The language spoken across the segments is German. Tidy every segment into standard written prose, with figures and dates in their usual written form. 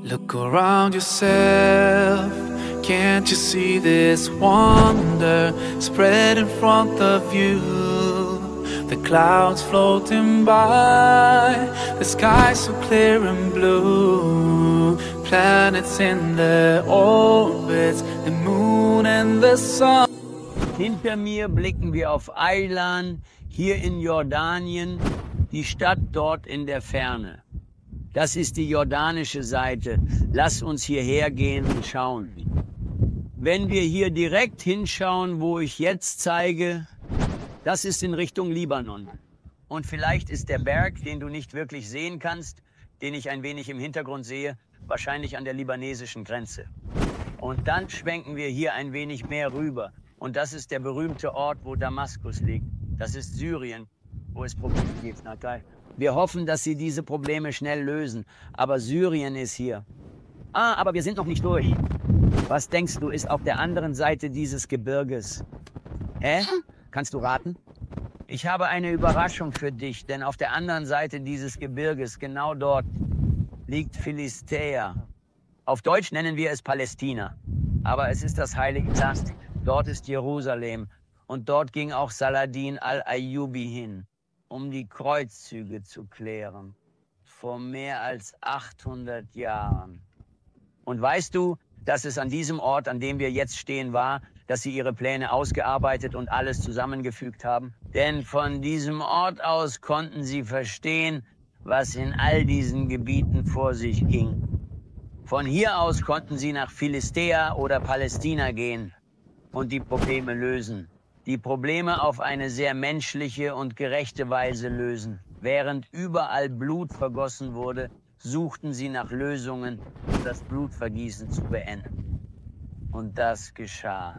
Look around yourself, can't you see this wonder spread in front of you? The clouds floating by, the sky so clear and blue. Planets in their orbits, the moon and the sun. Hinter mir blicken wir auf Eilan, hier in Jordanien, die Stadt dort in der Ferne. Das ist die jordanische Seite. Lass uns hierher gehen und schauen. Wenn wir hier direkt hinschauen, wo ich jetzt zeige, das ist in Richtung Libanon. Und vielleicht ist der Berg, den du nicht wirklich sehen kannst, den ich ein wenig im Hintergrund sehe, wahrscheinlich an der libanesischen Grenze. Und dann schwenken wir hier ein wenig mehr rüber. Und das ist der berühmte Ort, wo Damaskus liegt. Das ist Syrien, wo es Probleme gibt. Na geil. Wir hoffen, dass sie diese Probleme schnell lösen. Aber Syrien ist hier. Aber wir sind noch nicht durch. Was denkst du, ist auf der anderen Seite dieses Gebirges? Kannst du raten? Ich habe eine Überraschung für dich, denn auf der anderen Seite dieses Gebirges, genau dort, liegt Philistea. Auf Deutsch nennen wir es Palästina. Aber es ist das Heilige Land. Dort ist Jerusalem. Und dort ging auch Saladin al-Ayyubi hin, um die Kreuzzüge zu klären. Vor mehr als 800 Jahren. Und weißt du, dass es an diesem Ort, an dem wir jetzt stehen, war, dass sie ihre Pläne ausgearbeitet und alles zusammengefügt haben? Denn von diesem Ort aus konnten sie verstehen, was in all diesen Gebieten vor sich ging. Von hier aus konnten sie nach Philistea oder Palästina gehen und die Probleme lösen. Die Probleme auf eine sehr menschliche und gerechte Weise lösen. Während überall Blut vergossen wurde, suchten sie nach Lösungen, um das Blutvergießen zu beenden. Und das geschah.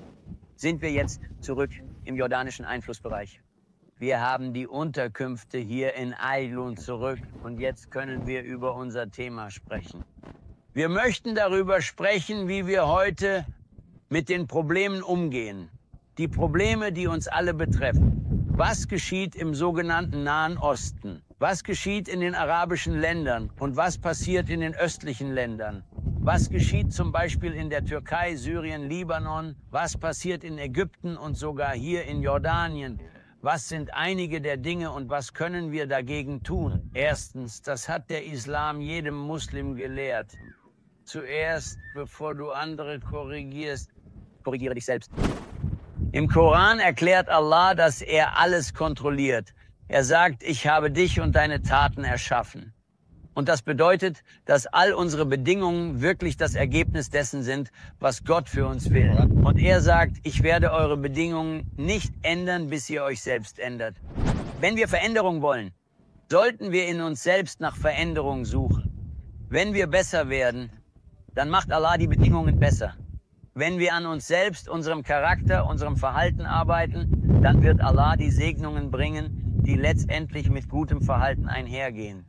Sind wir jetzt zurück im jordanischen Einflussbereich? Wir haben die Unterkünfte hier in Eilun zurück und jetzt können wir über unser Thema sprechen. Wir möchten darüber sprechen, wie wir heute mit den Problemen umgehen. Die Probleme, die uns alle betreffen. Was geschieht im sogenannten Nahen Osten? Was geschieht in den arabischen Ländern? Und was passiert in den östlichen Ländern? Was geschieht zum Beispiel in der Türkei, Syrien, Libanon? Was passiert in Ägypten und sogar hier in Jordanien? Was sind einige der Dinge und was können wir dagegen tun? Erstens, das hat der Islam jedem Muslim gelehrt. Zuerst, bevor du andere korrigierst, korrigiere dich selbst. Im Koran erklärt Allah, dass er alles kontrolliert. Er sagt, ich habe dich und deine Taten erschaffen. Und das bedeutet, dass all unsere Bedingungen wirklich das Ergebnis dessen sind, was Gott für uns will. Und er sagt, ich werde eure Bedingungen nicht ändern, bis ihr euch selbst ändert. Wenn wir Veränderung wollen, sollten wir in uns selbst nach Veränderung suchen. Wenn wir besser werden, dann macht Allah die Bedingungen besser. Wenn wir an uns selbst, unserem Charakter, unserem Verhalten arbeiten, dann wird Allah die Segnungen bringen, die letztendlich mit gutem Verhalten einhergehen.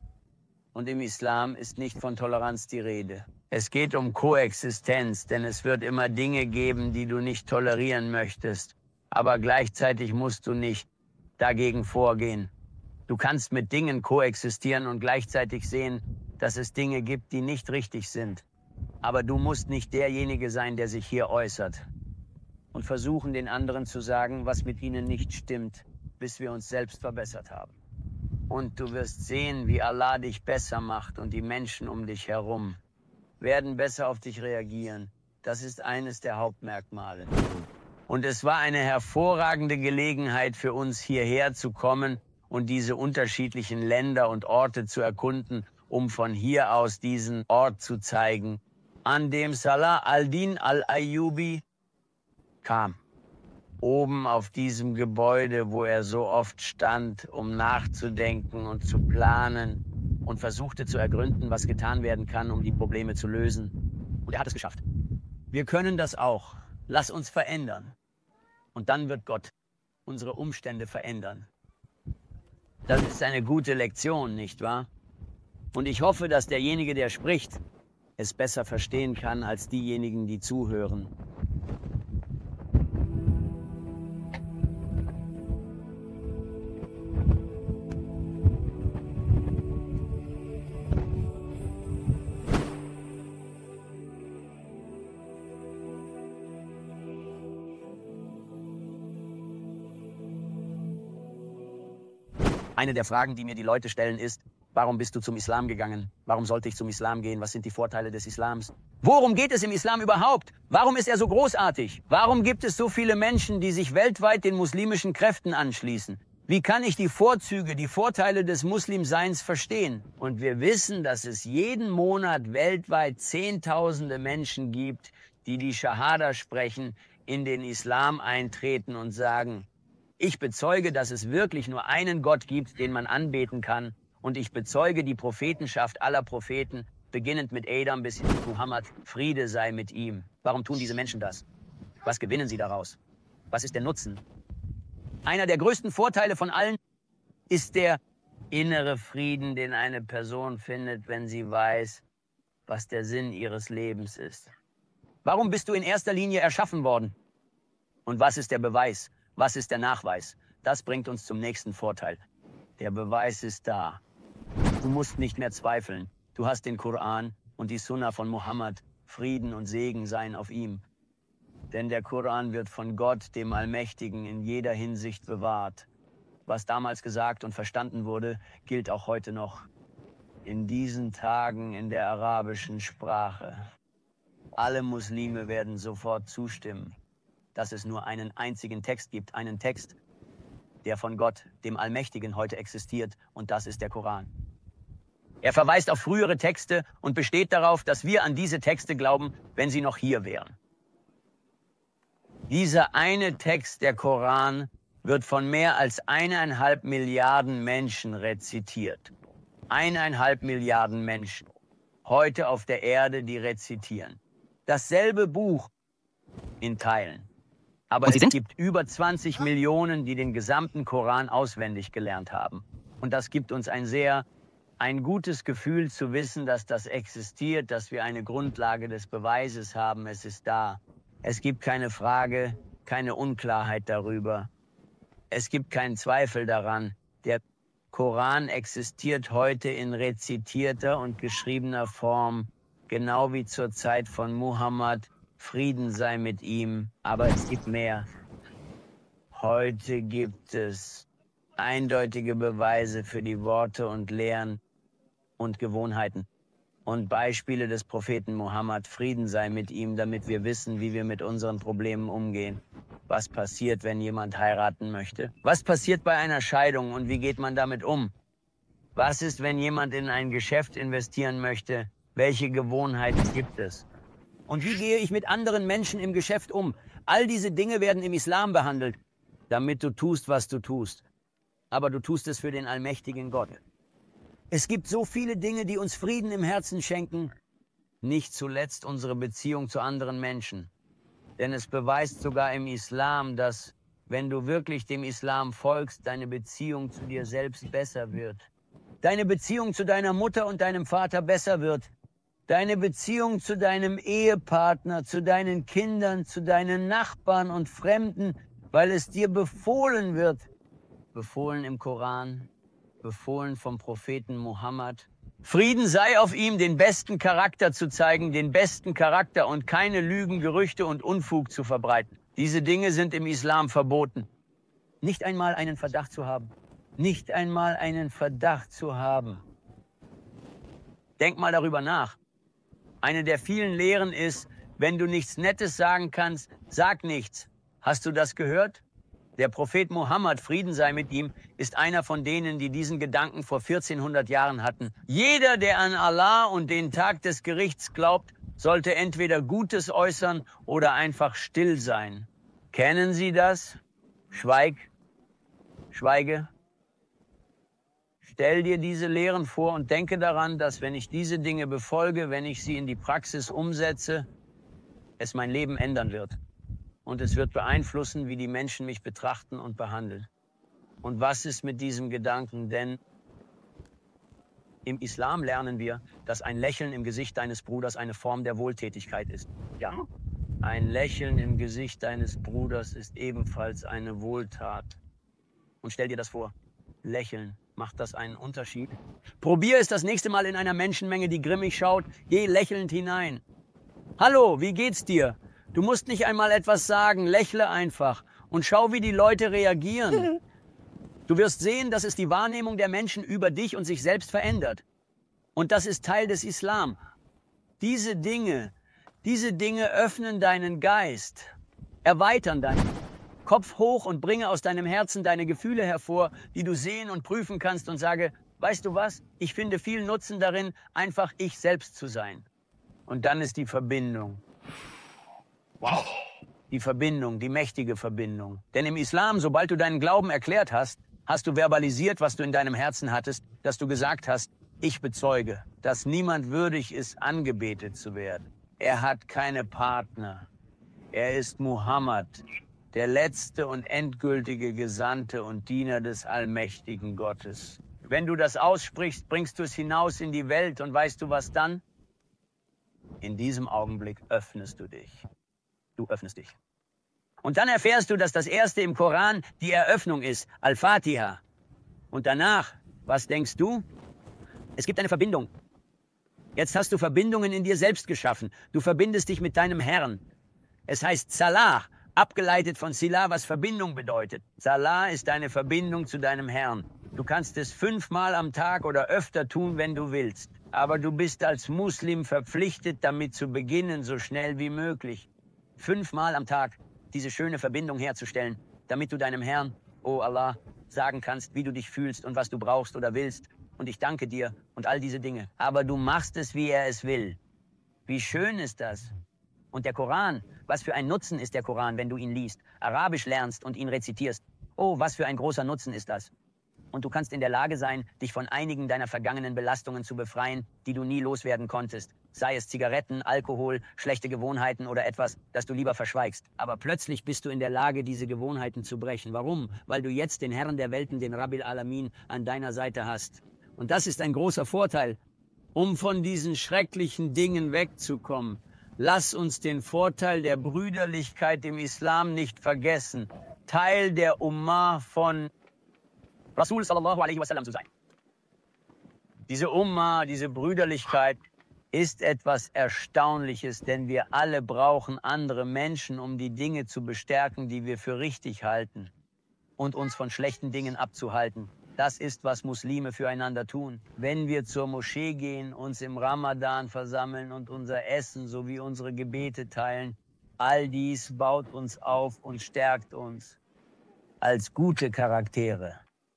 Und im Islam ist nicht von Toleranz die Rede. Es geht um Koexistenz, denn es wird immer Dinge geben, die du nicht tolerieren möchtest. Aber gleichzeitig musst du nicht dagegen vorgehen. Du kannst mit Dingen koexistieren und gleichzeitig sehen, dass es Dinge gibt, die nicht richtig sind. Aber du musst nicht derjenige sein, der sich hier äußert. Und versuchen, den anderen zu sagen, was mit ihnen nicht stimmt, bis wir uns selbst verbessert haben. Und du wirst sehen, wie Allah dich besser macht und die Menschen um dich herum werden besser auf dich reagieren. Das ist eines der Hauptmerkmale. Und es war eine hervorragende Gelegenheit für uns, hierher zu kommen und diese unterschiedlichen Länder und Orte zu erkunden, um von hier aus diesen Ort zu zeigen, an dem Salah al-Din al-Ayyubi kam. Oben auf diesem Gebäude, wo er so oft stand, um nachzudenken und zu planen und versuchte zu ergründen, was getan werden kann, um die Probleme zu lösen. Und er hat es geschafft. Wir können das auch. Lass uns verändern. Und dann wird Gott unsere Umstände verändern. Das ist eine gute Lektion, nicht wahr? Und ich hoffe, dass derjenige, der spricht, es besser verstehen kann als diejenigen, die zuhören. Eine der Fragen, die mir die Leute stellen, ist, warum bist du zum Islam gegangen? Warum sollte ich zum Islam gehen? Was sind die Vorteile des Islams? Worum geht es im Islam überhaupt? Warum ist er so großartig? Warum gibt es so viele Menschen, die sich weltweit den muslimischen Kräften anschließen? Wie kann ich die Vorzüge, die Vorteile des Muslimseins verstehen? Und wir wissen, dass es jeden Monat weltweit Zehntausende Menschen gibt, die die Schahada sprechen, in den Islam eintreten und sagen, ich bezeuge, dass es wirklich nur einen Gott gibt, den man anbeten kann. Und ich bezeuge die Prophetenschaft aller Propheten, beginnend mit Adam bis hin zu Muhammad. Friede sei mit ihm. Warum tun diese Menschen das? Was gewinnen sie daraus? Was ist der Nutzen? Einer der größten Vorteile von allen ist der innere Frieden, den eine Person findet, wenn sie weiß, was der Sinn ihres Lebens ist. Warum bist du in erster Linie erschaffen worden? Und was ist der Beweis? Was ist der Nachweis? Das bringt uns zum nächsten Vorteil. Der Beweis ist da. Du musst nicht mehr zweifeln. Du hast den Koran und die Sunna von Muhammad. Frieden und Segen seien auf ihm. Denn der Koran wird von Gott, dem Allmächtigen, in jeder Hinsicht bewahrt. Was damals gesagt und verstanden wurde, gilt auch heute noch. In diesen Tagen in der arabischen Sprache. Alle Muslime werden sofort zustimmen, dass es nur einen einzigen Text gibt, einen Text, der von Gott, dem Allmächtigen, heute existiert, und das ist der Koran. Er verweist auf frühere Texte und besteht darauf, dass wir an diese Texte glauben, wenn sie noch hier wären. Dieser eine Text, der Koran, wird von mehr als 1,5 Milliarden Menschen rezitiert. 1,5 Milliarden Menschen heute auf der Erde, die rezitieren. Dasselbe Buch in Teilen. Aber es gibt über 20 Millionen, die den gesamten Koran auswendig gelernt haben. Und das gibt uns ein gutes Gefühl zu wissen, dass das existiert, dass wir eine Grundlage des Beweises haben. Es ist da. Es gibt keine Frage, keine Unklarheit darüber. Es gibt keinen Zweifel daran. Der Koran existiert heute in rezitierter und geschriebener Form, genau wie zur Zeit von Muhammad. Frieden sei mit ihm, aber es gibt mehr. Heute gibt es eindeutige Beweise für die Worte und Lehren und Gewohnheiten und Beispiele des Propheten Muhammad. Frieden sei mit ihm, damit wir wissen, wie wir mit unseren Problemen umgehen. Was passiert, wenn jemand heiraten möchte? Was passiert bei einer Scheidung und wie geht man damit um? Was ist, wenn jemand in ein Geschäft investieren möchte? Welche Gewohnheiten gibt es? Und wie gehe ich mit anderen Menschen im Geschäft um? All diese Dinge werden im Islam behandelt, damit du tust, was du tust. Aber du tust es für den allmächtigen Gott. Es gibt so viele Dinge, die uns Frieden im Herzen schenken. Nicht zuletzt unsere Beziehung zu anderen Menschen. Denn es beweist sogar im Islam, dass, wenn du wirklich dem Islam folgst, deine Beziehung zu dir selbst besser wird. Deine Beziehung zu deiner Mutter und deinem Vater besser wird. Deine Beziehung zu deinem Ehepartner, zu deinen Kindern, zu deinen Nachbarn und Fremden, weil es dir befohlen wird. Befohlen im Koran, befohlen vom Propheten Muhammad. Frieden sei auf ihm, den besten Charakter zu zeigen, den besten Charakter und keine Lügen, Gerüchte und Unfug zu verbreiten. Diese Dinge sind im Islam verboten. Nicht einmal einen Verdacht zu haben. Nicht einmal einen Verdacht zu haben. Denk mal darüber nach. Eine der vielen Lehren ist, wenn du nichts Nettes sagen kannst, sag nichts. Hast du das gehört? Der Prophet Muhammad, Frieden sei mit ihm, ist einer von denen, die diesen Gedanken vor 1400 Jahren hatten. Jeder, der an Allah und den Tag des Gerichts glaubt, sollte entweder Gutes äußern oder einfach still sein. Kennen Sie das? Schweige. Stell dir diese Lehren vor und denke daran, dass wenn ich diese Dinge befolge, wenn ich sie in die Praxis umsetze, es mein Leben ändern wird. Und es wird beeinflussen, wie die Menschen mich betrachten und behandeln. Und was ist mit diesem Gedanken? Denn im Islam lernen wir, dass ein Lächeln im Gesicht deines Bruders eine Form der Wohltätigkeit ist. Ja, ein Lächeln im Gesicht deines Bruders ist ebenfalls eine Wohltat. Und stell dir das vor, lächeln. Macht das einen Unterschied? Probier es das nächste Mal in einer Menschenmenge, die grimmig schaut. Geh lächelnd hinein. Hallo, wie geht's dir? Du musst nicht einmal etwas sagen, lächle einfach und schau, wie die Leute reagieren. Du wirst sehen, dass es die Wahrnehmung der Menschen über dich und sich selbst verändert. Und das ist Teil des Islam. Diese Dinge öffnen deinen Geist, erweitern deinen Kopf hoch und bringe aus deinem Herzen deine Gefühle hervor, die du sehen und prüfen kannst und sage, weißt du was, ich finde viel Nutzen darin, einfach ich selbst zu sein. Und dann ist die Verbindung. Wow. Die Verbindung, die mächtige Verbindung. Denn im Islam, sobald du deinen Glauben erklärt hast, hast du verbalisiert, was du in deinem Herzen hattest, dass du gesagt hast, ich bezeuge, dass niemand würdig ist, angebetet zu werden. Er hat keine Partner. Er ist Muhammad, der letzte und endgültige Gesandte und Diener des allmächtigen Gottes. Wenn du das aussprichst, bringst du es hinaus in die Welt und weißt du was dann? In diesem Augenblick öffnest du dich. Du öffnest dich. Und dann erfährst du, dass das Erste im Koran die Eröffnung ist, Al-Fatiha. Und danach, was denkst du? Es gibt eine Verbindung. Jetzt hast du Verbindungen in dir selbst geschaffen. Du verbindest dich mit deinem Herrn. Es heißt Salah, abgeleitet von Silah, was Verbindung bedeutet. Salah ist deine Verbindung zu deinem Herrn. Du kannst es 5-mal am Tag oder öfter tun, wenn du willst. Aber du bist als Muslim verpflichtet, damit zu beginnen, so schnell wie möglich. 5-mal am Tag diese schöne Verbindung herzustellen, damit du deinem Herrn, oh Allah, sagen kannst, wie du dich fühlst und was du brauchst oder willst. Und ich danke dir und all diese Dinge. Aber du machst es, wie er es will. Wie schön ist das? Und der Koran, was für ein Nutzen ist der Koran, wenn du ihn liest, Arabisch lernst und ihn rezitierst. Oh, was für ein großer Nutzen ist das? Und du kannst in der Lage sein, dich von einigen deiner vergangenen Belastungen zu befreien, die du nie loswerden konntest. Sei es Zigaretten, Alkohol, schlechte Gewohnheiten oder etwas, das du lieber verschweigst. Aber plötzlich bist du in der Lage, diese Gewohnheiten zu brechen. Warum? Weil du jetzt den Herrn der Welten, den Rabbil Alamin, an deiner Seite hast. Und das ist ein großer Vorteil, um von diesen schrecklichen Dingen wegzukommen. Lass uns den Vorteil der Brüderlichkeit im Islam nicht vergessen. Teil der Ummah von Rasul sallallahu alaihi wasallam zu sein. Diese Ummah, diese Brüderlichkeit ist etwas Erstaunliches, denn wir alle brauchen andere Menschen, um die Dinge zu bestärken, die wir für richtig halten und uns von schlechten Dingen abzuhalten. Das ist, was Muslime füreinander tun. Wenn wir zur Moschee gehen, uns im Ramadan versammeln und unser Essen sowie unsere Gebete teilen, all dies baut uns auf und stärkt uns als gute Charaktere.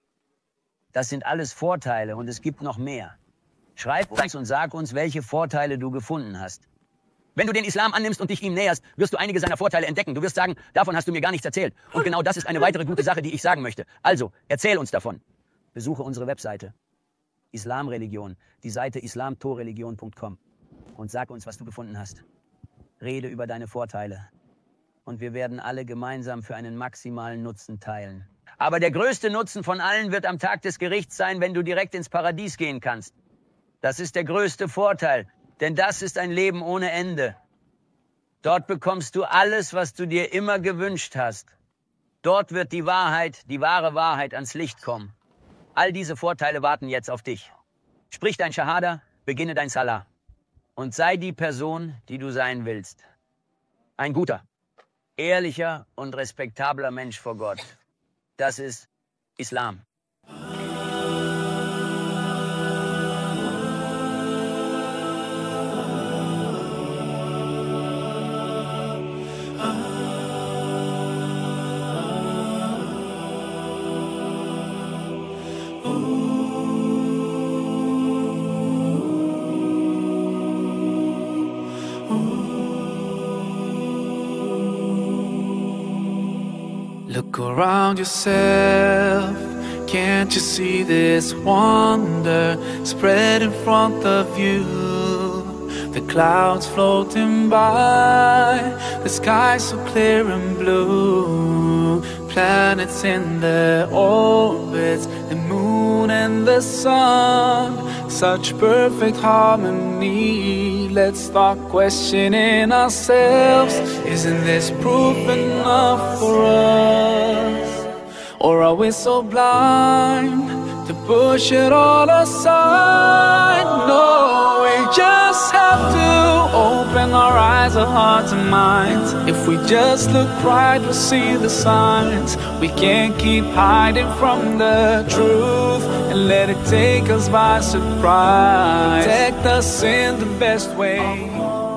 Das sind alles Vorteile und es gibt noch mehr. Schreib uns und sag uns, welche Vorteile du gefunden hast. Wenn du den Islam annimmst und dich ihm näherst, wirst du einige seiner Vorteile entdecken. Du wirst sagen, davon hast du mir gar nichts erzählt. Und genau das ist eine weitere gute Sache, die ich sagen möchte. Also, erzähl uns davon. Besuche unsere Webseite, Islamreligion, die Seite islamtorreligion.com und sag uns, was du gefunden hast. Rede über deine Vorteile und wir werden alle gemeinsam für einen maximalen Nutzen teilen. Aber der größte Nutzen von allen wird am Tag des Gerichts sein, wenn du direkt ins Paradies gehen kannst. Das ist der größte Vorteil, denn das ist ein Leben ohne Ende. Dort bekommst du alles, was du dir immer gewünscht hast. Dort wird die Wahrheit, die wahre Wahrheit ans Licht kommen. All diese Vorteile warten jetzt auf dich. Sprich dein Shahada, beginne dein Salah und sei die Person, die du sein willst. Ein guter, ehrlicher und respektabler Mensch vor Gott. Das ist Islam. Look around yourself, can't you see this wonder spread in front of you? The clouds floating by, the sky so clear and blue. Planets in their orbits, the moon and the sun, such perfect harmony. Let's start questioning ourselves. Isn't this proof enough for us? Or are we so blind to push it all aside? No, we just have to open our eyes our hearts and minds. If we just look right, we'll see the signs. We can't keep hiding from the truth and let it take us by surprise. Protect us in the best way.